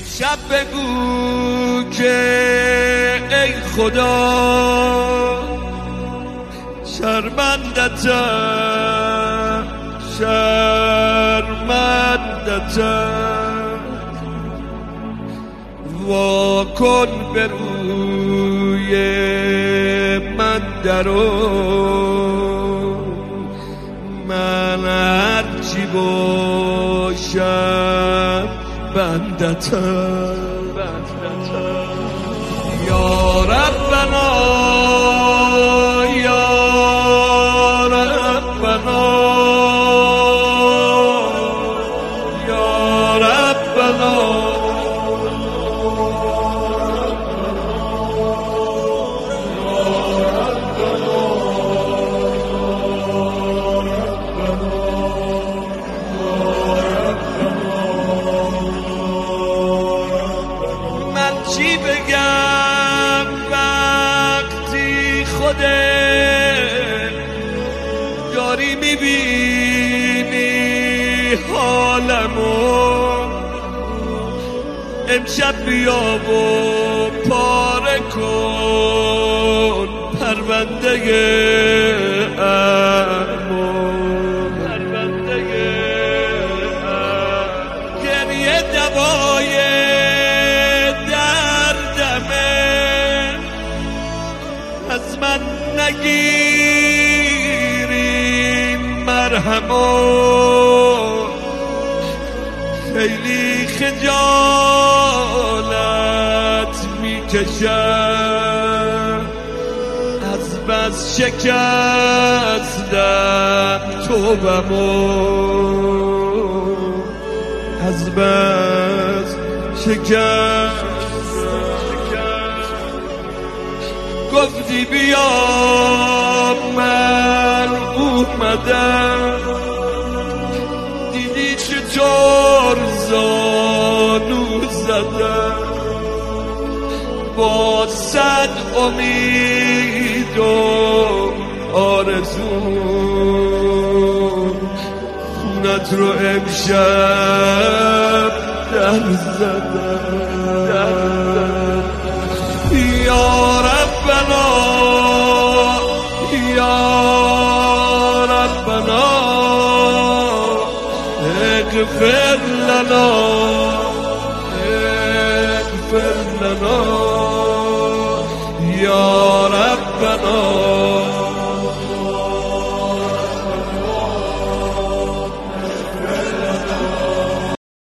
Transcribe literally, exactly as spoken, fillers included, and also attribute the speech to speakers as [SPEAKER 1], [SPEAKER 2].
[SPEAKER 1] شب بگو که ای خدا شرمندتم شرمندتم وا کن به روی من درو من هرچی باشم بندتم یا ربنا یا ربنا یا ربنا چی بگم وقتی خودت داری میبینی حالمو امشب بیا و پاره کن پرونده امو پرونده ام گریه دوای از من نگیری مرهمو خیلی خجالت میکشم از بس شکستم توبمو از بس شکستم گفتی بیا من اومدم دیدی چطور زانو زدم با صد امید و آرزو خونت رو امشب در زدم یا ربنا یا ربنا اغفر لنا اغفر لنا یا ربنا